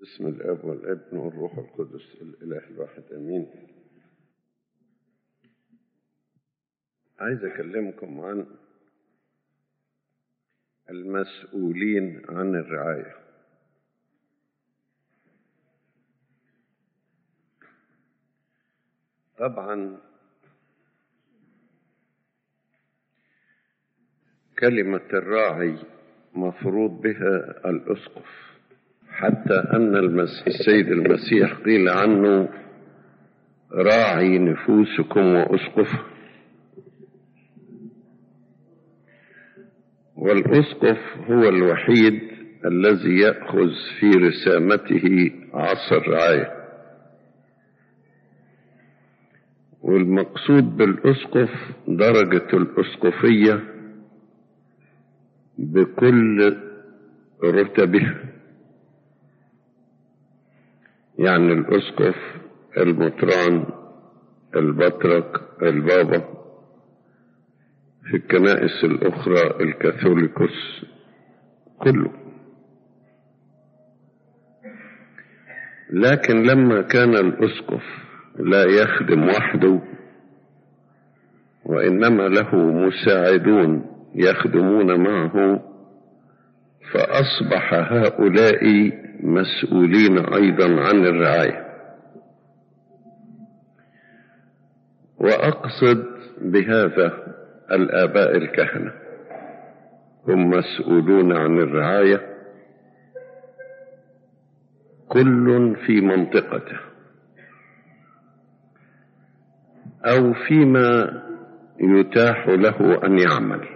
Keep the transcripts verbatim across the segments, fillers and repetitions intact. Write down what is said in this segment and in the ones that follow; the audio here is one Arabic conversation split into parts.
بسم الاب والابن والروح القدس الاله الواحد امين. عايز اكلمكم عن المسؤولين عن الرعايه. طبعا كلمه الراعي مفروض بها الاسقف، حتى أن المسيح السيد المسيح قيل عنه راعي نفوسكم وأسقفها. والأسقف هو الوحيد الذي يأخذ في رسامته عصا الرعاية، والمقصود بالأسقف درجة الأسقفية بكل رتبها، يعني الأسقف، المطران، البطرك، البابا، في الكنائس الأخرى الكاثوليكوس، كله. لكن لما كان الأسقف لا يخدم وحده وإنما له مساعدون يخدمون معه، فأصبح هؤلاء مسؤولين أيضا عن الرعاية. وأقصد بهذا الآباء الكهنة، هم مسؤولون عن الرعاية كل في منطقته أو فيما يتاح له أن يعمل.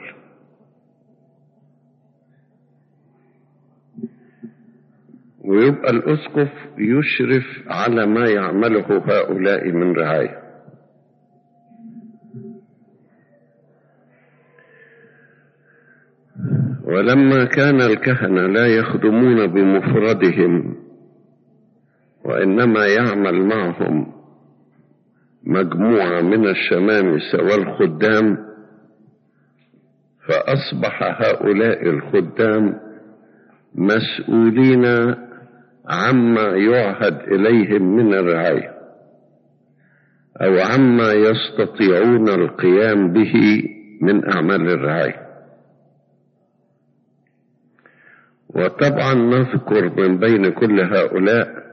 ويبقى الأسقف يشرف على ما يعمله هؤلاء من رعاية. ولما كان الكهنة لا يخدمون بمفردهم وإنما يعمل معهم مجموعة من الشمامسة والخدام، فأصبح هؤلاء الخدام مسؤولين عما يعهد إليهم من الرعاية أو عما يستطيعون القيام به من أعمال الرعاية. وطبعا نذكر من بين كل هؤلاء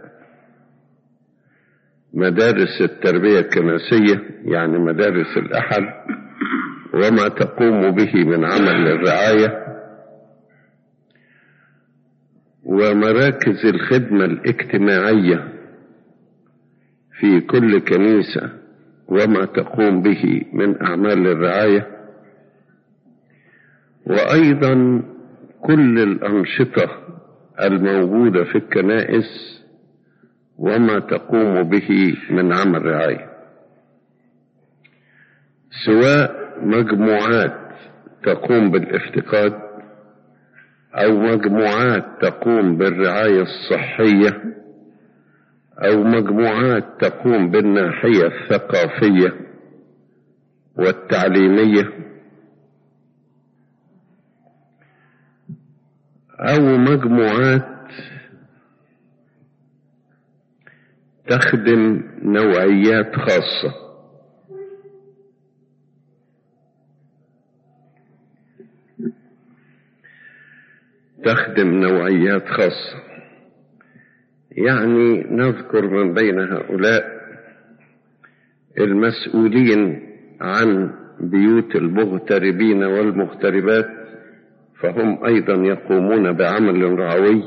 مدارس التربية الكنسية، يعني مدارس الأحد وما تقوم به من عمل الرعاية، ومراكز الخدمة الاجتماعية في كل كنيسة وما تقوم به من أعمال الرعاية، وأيضا كل الأنشطة الموجودة في الكنائس وما تقوم به من عمل رعاية، سواء مجموعات تقوم بالافتقاد أو مجموعات تقوم بالرعاية الصحية أو مجموعات تقوم بالناحية الثقافية والتعليمية أو مجموعات تخدم نوعيات خاصة. تخدم نوعيات خاصة يعني نذكر من بين هؤلاء المسؤولين عن بيوت المغتربين والمغتربات، فهم أيضا يقومون بعمل رعوي.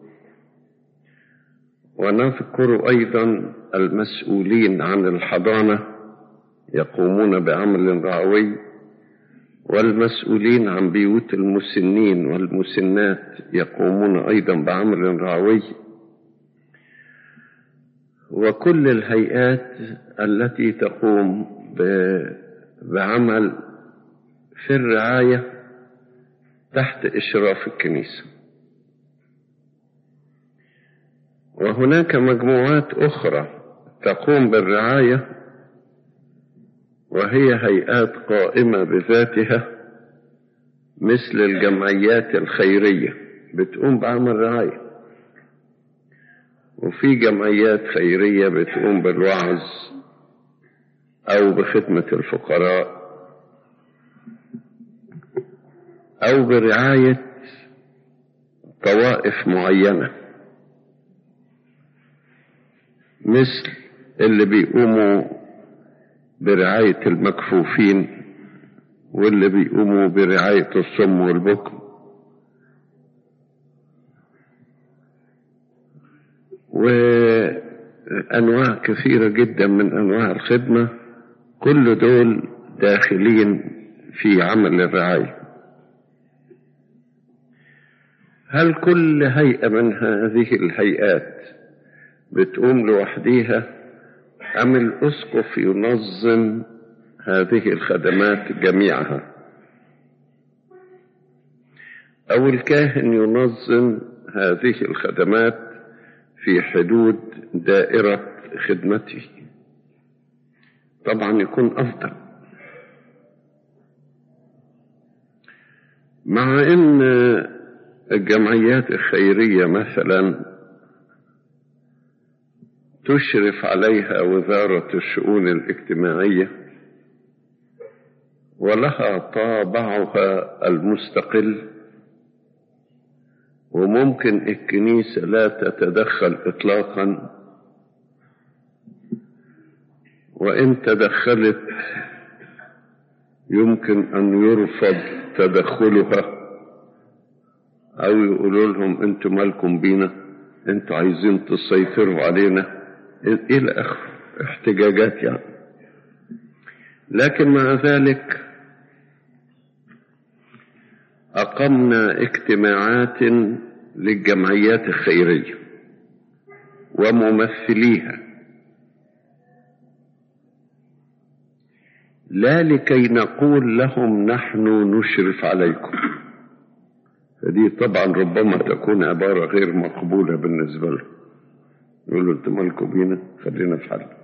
ونذكر أيضا المسؤولين عن الحضانة يقومون بعمل رعوي، والمسؤولين عن بيوت المسنين والمسنات يقومون أيضا بعمل رعوي، وكل الهيئات التي تقوم بعمل في الرعاية تحت إشراف الكنيسة. وهناك مجموعات أخرى تقوم بالرعاية وهي هيئات قائمة بذاتها، مثل الجمعيات الخيرية بتقوم بعمل رعاية، وفي جمعيات خيرية بتقوم بالوعظ أو بخدمة الفقراء أو برعاية طوائف معينة، مثل اللي بيقوموا برعاية المكفوفين واللي بيقوموا برعاية الصم والبكم وأنواع كثيرة جدا من أنواع الخدمة، كل دول داخلين في عمل الرعاية. هل كل هيئة من هذه الهيئات بتقوم لوحديها أم الأسقف ينظم هذه الخدمات جميعها، أو الكاهن ينظم هذه الخدمات في حدود دائرة خدمته؟ طبعا يكون أفضل، مع أن الجمعيات الخيرية مثلا تشرف عليها وزارة الشؤون الاجتماعية ولها طابعها المستقل، وممكن الكنيسة لا تتدخل إطلاقا، وإن تدخلت يمكن أن يرفض تدخلها أو يقولوا لهم أنتم مالكم بينا، أنتم عايزين تسيطروا علينا إلى آخره، احتجاجات يعني. لكن مع ذلك أقمنا اجتماعات للجمعيات الخيرية وممثليها، لا لكي نقول لهم نحن نشرف عليكم، فدي طبعا ربما تكون عبارة غير مقبولة بالنسبة لهم، يقولوا انتم مالكم بينا، خلينا في حل.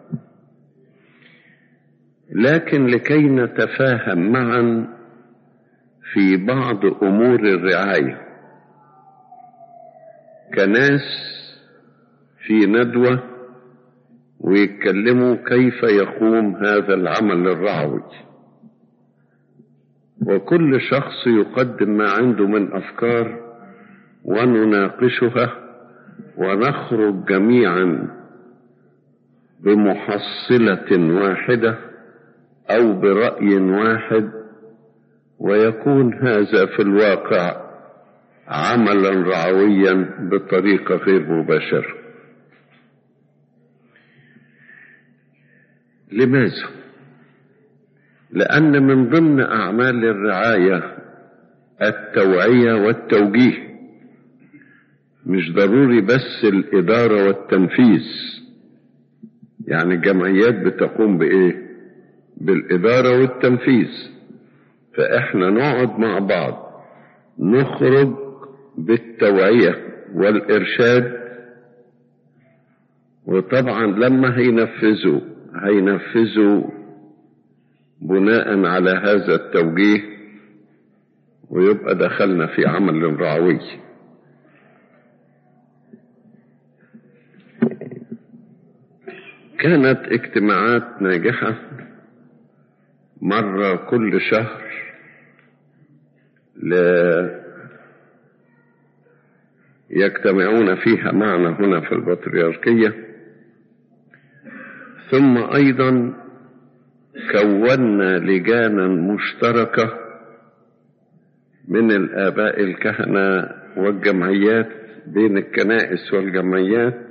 لكن لكي نتفاهم معا في بعض أمور الرعاية كناس في ندوة ويتكلموا كيف يقوم هذا العمل الرعوي، وكل شخص يقدم ما عنده من أفكار ونناقشها ونخرج جميعا بمحصلة واحدة أو برأي واحد، ويكون هذا في الواقع عملا رعويا بطريقة غير مباشرة. لماذا؟ لأن من ضمن أعمال الرعاية التوعية والتوجيه، مش ضروري بس الإدارة والتنفيذ. يعني الجمعيات بتقوم بإيه؟ بالإدارة والتنفيذ، فإحنا نقعد مع بعض نخرج بالتوعية والإرشاد، وطبعا لما هينفذوا هينفذوا بناء على هذا التوجيه، ويبقى دخلنا في عمل رعوي. كانت اجتماعات ناجحة مرة كل شهر ل... يجتمعون فيها معنا هنا في البطريركية. ثم أيضا كونا لجانا مشتركة من الآباء الكهنة والجمعيات، بين الكنائس والجمعيات،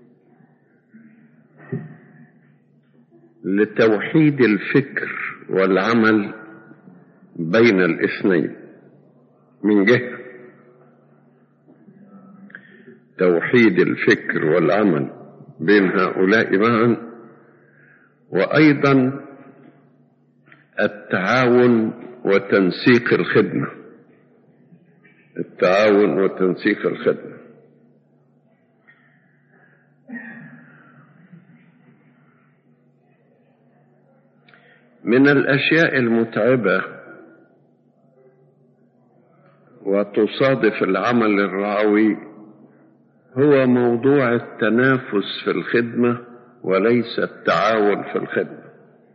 لتوحيد الفكر والعمل بين الاثنين، من جهة توحيد الفكر والعمل بين هؤلاء معا، وأيضا التعاون وتنسيق الخدمة، التعاون وتنسيق الخدمة. من الأشياء المتعبة وتصادف العمل الرعوي هو موضوع التنافس في الخدمة وليس التعاون في الخدمة.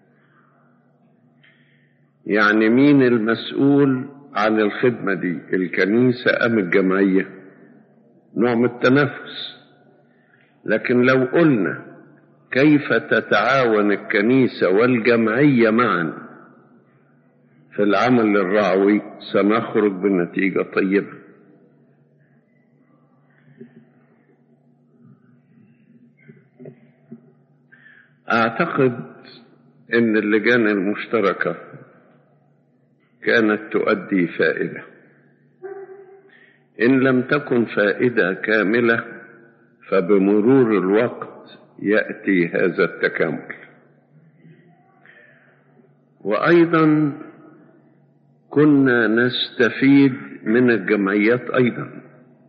يعني مين المسؤول عن الخدمة دي، الكنيسة أم الجمعية؟ نوع من التنافس. لكن لو قلنا كيف تتعاون الكنيسة والجمعية معا في العمل الرعوي سنخرج بنتيجة طيبة. أعتقد أن اللجان المشتركة كانت تؤدي فائدة. إن لم تكن فائدة كاملة فبمرور الوقت يأتي هذا التكامل. وأيضا كنا نستفيد من الجمعيات أيضا،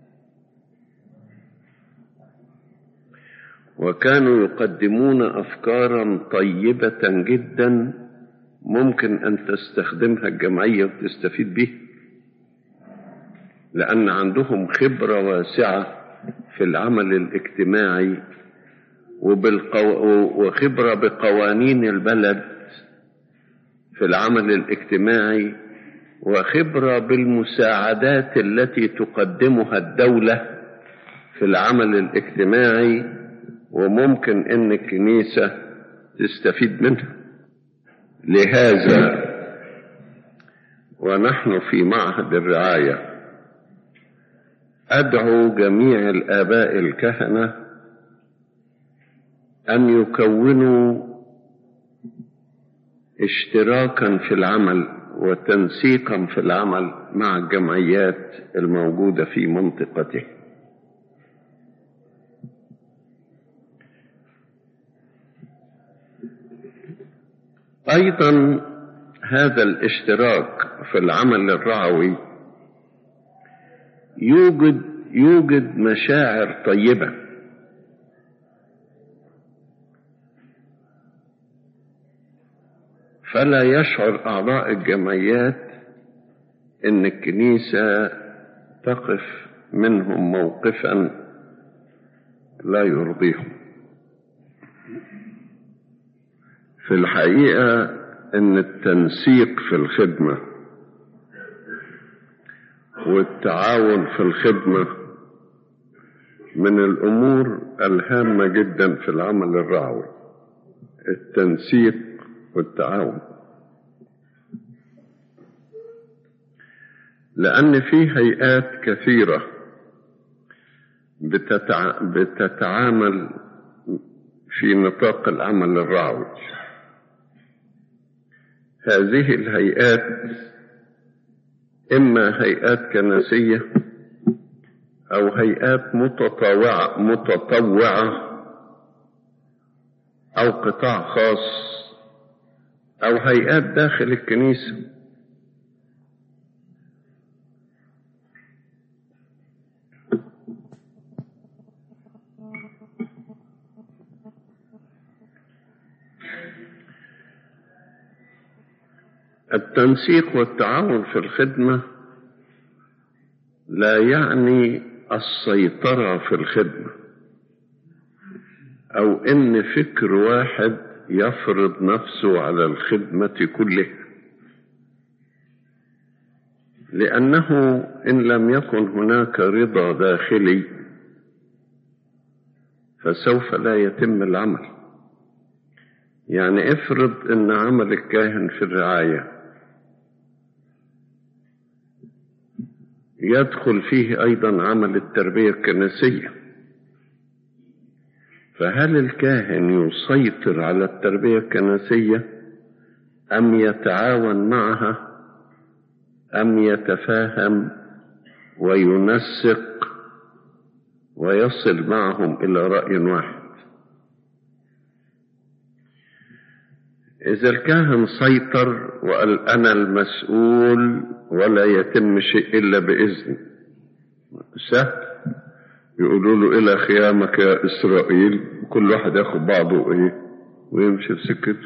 وكانوا يقدمون أفكارا طيبة جدا ممكن أن تستخدمها الجمعية وتستفيد بها، لأن عندهم خبرة واسعة في العمل الاجتماعي وبالقو... وخبرة بقوانين البلد في العمل الاجتماعي، وخبرة بالمساعدات التي تقدمها الدولة في العمل الاجتماعي، وممكن أن الكنيسة تستفيد منها. لهذا ونحن في معهد الرعاية أدعو جميع الآباء الكهنة أن يكونوا اشتراكا في العمل وتنسيقا في العمل مع الجمعيات الموجودة في منطقته. أيضا هذا الاشتراك في العمل الرعوي يوجد يوجد مشاعر طيبة. فلا يشعر أعضاء الجمعيات إن الكنيسة تقف منهم موقفا لا يرضيهم. في الحقيقة إن التنسيق في الخدمة والتعاون في الخدمة من الأمور الهامة جدا في العمل الرعوي، التنسيق والتعاون. لأن في هيئات كثيرة بتتع... بتتعامل في نطاق العمل الرعوي. هذه الهيئات إما هيئات كنسية أو هيئات متطوعة متطوعة أو قطاع خاص أو هيئات داخل الكنيسة. التنسيق والتعاون في الخدمة لا يعني السيطرة في الخدمة أو إن فكر واحد يفرض نفسه على الخدمة كلها، لأنه إن لم يكن هناك رضا داخلي فسوف لا يتم العمل. يعني افرض إن عمل الكاهن في الرعاية يدخل فيه أيضا عمل التربية الكنسية، فهل الكاهن يسيطر على التربية الكنسية أم يتعاون معها أم يتفاهم وينسق ويصل معهم إلى رأي واحد؟ إذا الكاهن سيطر وقال أنا المسؤول ولا يتم شيء إلا بإذن، سهل يقولوا له إلى خيامك يا إسرائيل، كل واحد ياخد بعضه وإيه ويمشي في سكته.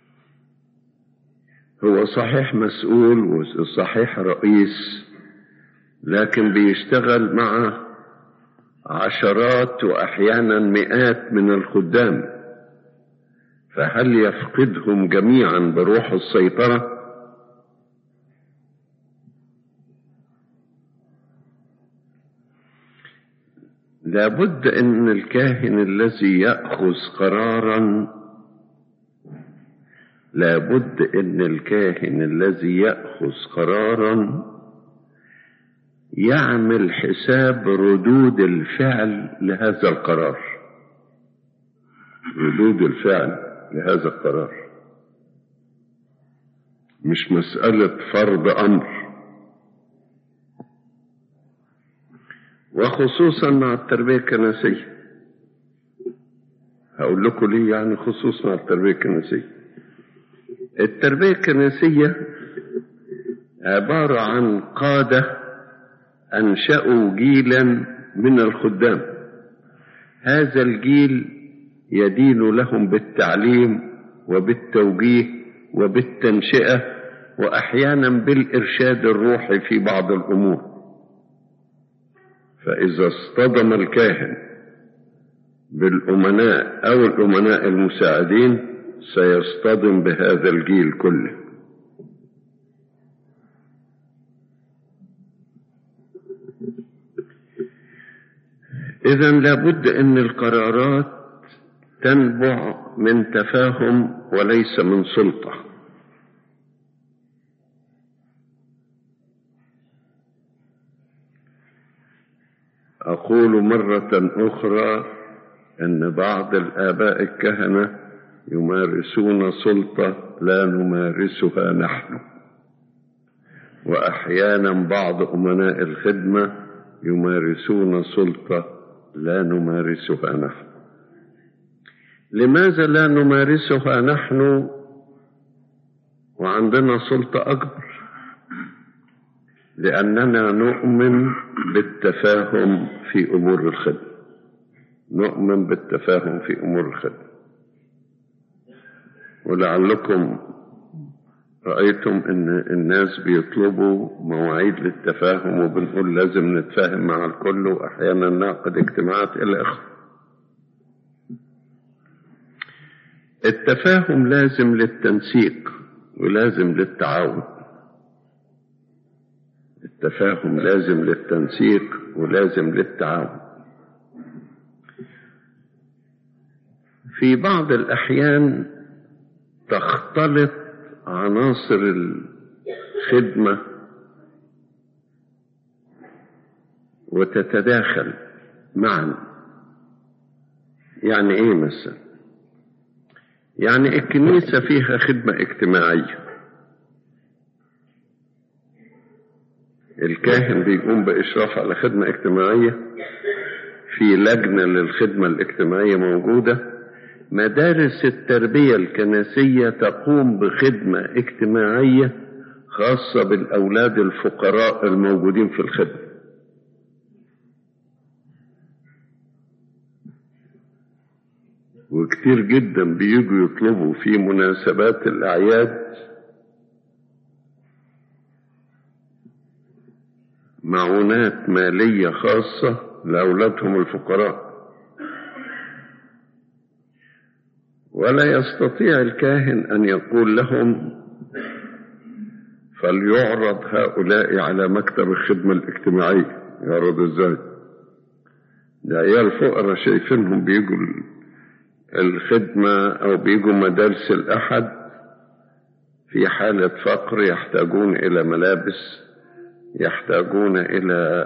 هو صحيح مسؤول وصحيح رئيس، لكن بيشتغل مع عشرات وأحيانا مئات من الخدام، فهل يفقدهم جميعا بروح السيطرة؟ لابد أن الكاهن الذي يأخذ قرارا لابد أن الكاهن الذي يأخذ قرارا يعمل حساب ردود الفعل لهذا القرار، ردود الفعل لهذا القرار، مش مسألة فرض أمر. وخصوصا مع التربية الكنسية، هقول لكم ليه يعني خصوصا مع التربية الكنسية. التربية الكنسية عبارة عن قادة أنشأوا جيلا من الخدام، هذا الجيل يدين لهم بالتعليم وبالتوجيه وبالتنشئة وأحيانا بالإرشاد الروحي في بعض الأمور. فإذا اصطدم الكاهن بالأمناء أو الأمناء المساعدين سيصطدم بهذا الجيل كله. إذن لابد أن القرارات تنبع من تفاهم وليس من سلطة. أقول مرة أخرى أن بعض الآباء الكهنة يمارسون سلطة لا نمارسها نحن، وأحيانا بعض أمناء الخدمة يمارسون سلطة لا نمارسها نحن. لماذا لا نمارسها نحن وعندنا سلطة أكبر؟ لأننا نؤمن بالتفاهم في أمور الخدمة، نؤمن بالتفاهم في أمور الخدمة. ولعلكم رأيتم أن الناس بيطلبوا مواعيد للتفاهم وبنقول لازم نتفاهم مع الكل، وأحيانا نعقد اجتماعات إلى آخره. التفاهم لازم للتنسيق ولازم للتعاون. التفاهم لازم للتنسيق ولازم للتعاون. في بعض الأحيان تختلط عناصر الخدمة وتتداخل معا. يعني ايه مثلا؟ يعني الكنيسة فيها خدمة اجتماعية، الكاهن بيقوم بإشراف على خدمة اجتماعية، في لجنة للخدمة الاجتماعية موجودة، مدارس التربية الكنسية تقوم بخدمة اجتماعية خاصة بالأولاد الفقراء الموجودين في الخدمة. وكتير جدا بيجوا يطلبوا في مناسبات الأعياد معونات مالية خاصة لأولادهم الفقراء، ولا يستطيع الكاهن أن يقول لهم فليعرض هؤلاء على مكتب الخدمة الاجتماعية. يعرض ازاي؟ ده عيال فقراء شايفينهم بيجوا الخدمة أو بيجوا مدارس الأحد في حالة فقر، يحتاجون إلى ملابس، يحتاجون إلى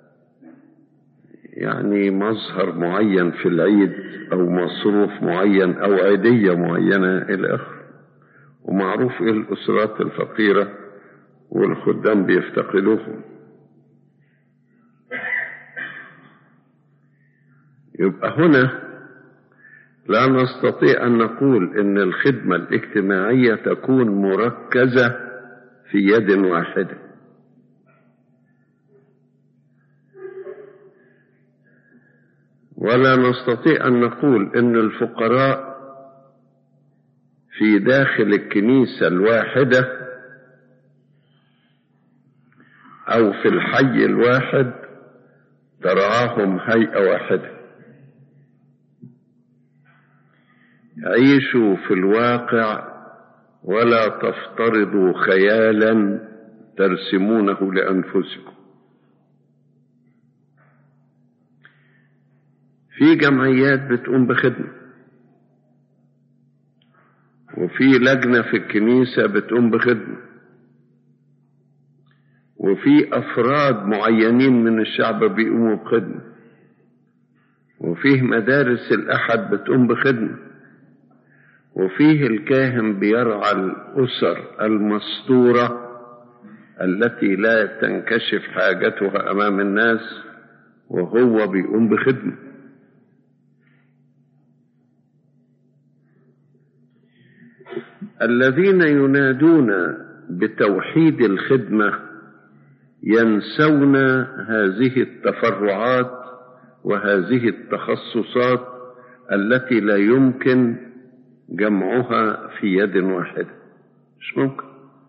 يعني مظهر معين في العيد أو مصروف معين أو عيدية معينة إلى آخره. ومعروف إيه الأسرات الفقيرة والخدام بيفتقدوهم. يبقى هنا لا نستطيع أن نقول إن الخدمة الاجتماعية تكون مركزة في يد واحدة، ولا نستطيع أن نقول إن الفقراء في داخل الكنيسة الواحدة أو في الحي الواحد ترعاهم هيئة واحدة. عيشوا في الواقع ولا تفترضوا خيالا ترسمونه لأنفسكم. في جمعيات بتقوم بخدمة، وفي لجنة في الكنيسة بتقوم بخدمة، وفي أفراد معينين من الشعب بيقوموا بخدمة، وفيه مدارس الأحد بتقوم بخدمة، وفيه الكاهن بيرعى الأسر المستورة التي لا تنكشف حاجتها أمام الناس وهو بيقوم بخدمة. الذين ينادون بتوحيد الخدمة ينسون هذه التفرعات وهذه التخصصات التي لا يمكن جمعها في يد واحدة، مش ممكن.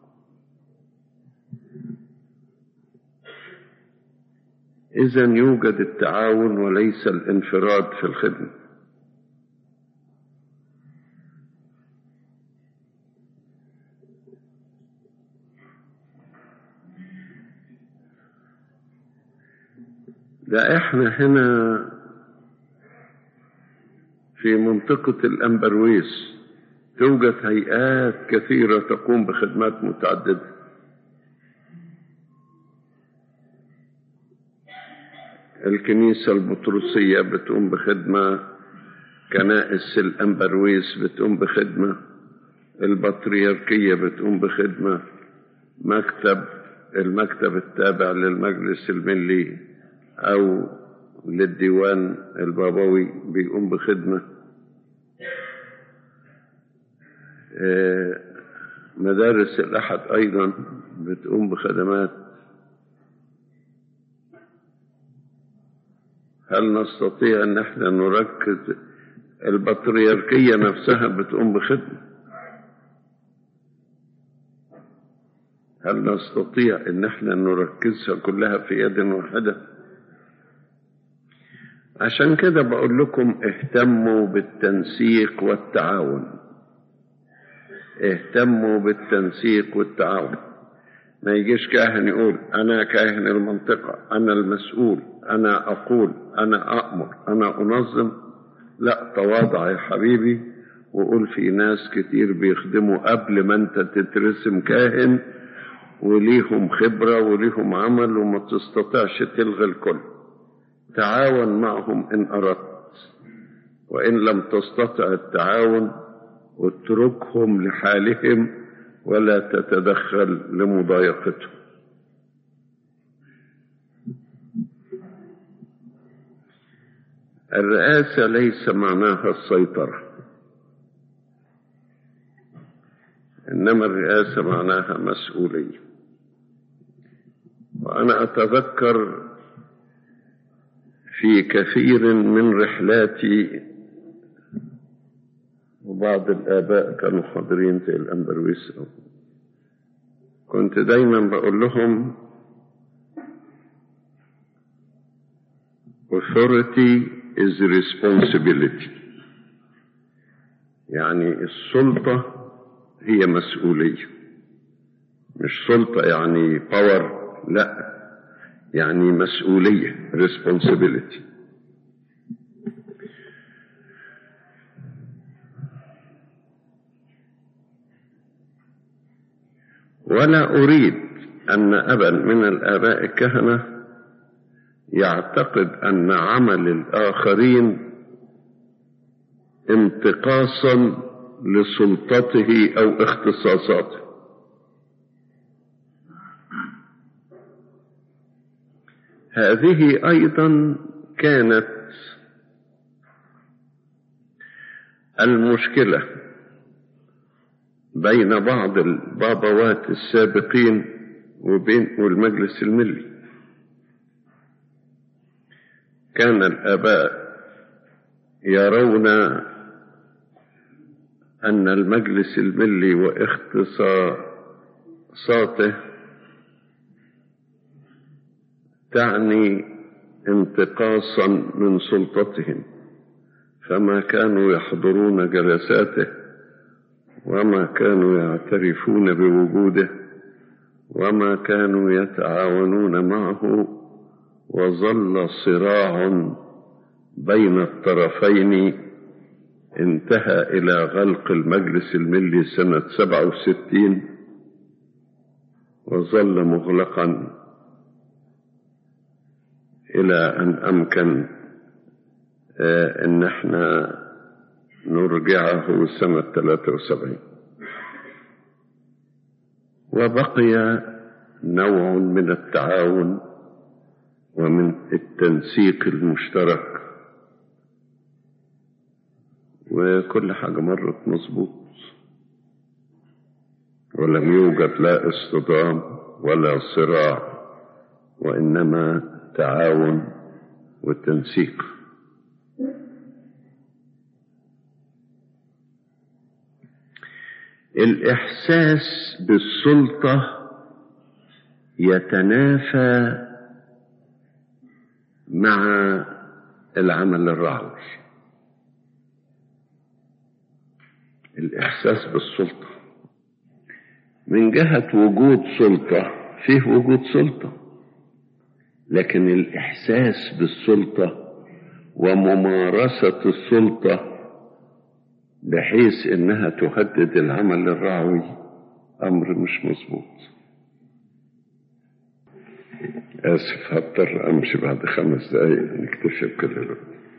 إذن يوجد التعاون وليس الانفراد في الخدمة. ده احنا هنا في منطقة الأنبرويس توجد هيئات كثيرة تقوم بخدمات متعددة. الكنيسة البطرسية بتقوم بخدمة، كنائس الأنبرويس بتقوم بخدمة، البطريركية بتقوم بخدمة، مكتب المكتب التابع للمجلس الملي أو للديوان البابوي بيقوم بخدمة، مدارس الأحد أيضا بتقوم بخدمات. هل نستطيع أن احنا نركز؟ البطريركية نفسها بتقوم بخدمة. هل نستطيع أن احنا نركزها كلها في يد واحدة؟ عشان كده بقول لكم اهتموا بالتنسيق والتعاون. اهتموا بالتنسيق والتعاون. ما يجيش كاهن يقول أنا كاهن المنطقة، أنا المسؤول، أنا أقول، أنا أأمر، أنا أنظم. لا، تواضع يا حبيبي وقول في ناس كتير بيخدموا قبل ما أنت تترسم كاهن وليهم خبرة وليهم عمل وما تستطيعش تلغي الكل. تعاون معهم إن أردت، وإن لم تستطع التعاون اتركهم لحالهم ولا تتدخل لمضايقتهم. الرئاسة ليس معناها السيطرة، إنما الرئاسة معناها مسؤولية. وأنا أتذكر في كثير من رحلاتي، وبعض الآباء كانوا حاضرين في الأنبرويس، كنت دايما بقول لهم authority is responsibility، يعني السلطة هي مسؤولية. مش سلطة يعني power، لا، يعني مسؤولية responsibility. ولا أريد أن أبا من الآباء الكهنة يعتقد أن عمل الآخرين انتقاصا لسلطته أو اختصاصاته. هذه أيضا كانت المشكلة بين بعض البابوات السابقين وبين والمجلس الملي. كان الآباء يرون أن المجلس الملي واختصاصاته تعني انتقاصا من سلطتهم، فما كانوا يحضرون جلساته وما كانوا يعترفون بوجوده وما كانوا يتعاونون معه، وظل صراع بين الطرفين انتهى إلى غلق المجلس الملي سنة سبعة وستين، وظل مغلقا إلى أن أمكن آه أن احنا نرجعه سنة ثلاثة وسبعين. وبقي نوع من التعاون ومن التنسيق المشترك، وكل حاجة مرت مظبوط، ولم يوجد لا اصطدام ولا صراع، وإنما تعاون وتنسيق. الإحساس بالسلطة يتنافى مع العمل الرعوي. الإحساس بالسلطة من جهة وجود سلطة، فيه وجود سلطة، لكن الإحساس بالسلطة وممارسة السلطة بحيث إنها تهدد العمل الرعوي أمر مش مظبوط. آسف، هضطر أمشي بعد خمس دقايق، نكتشف كده.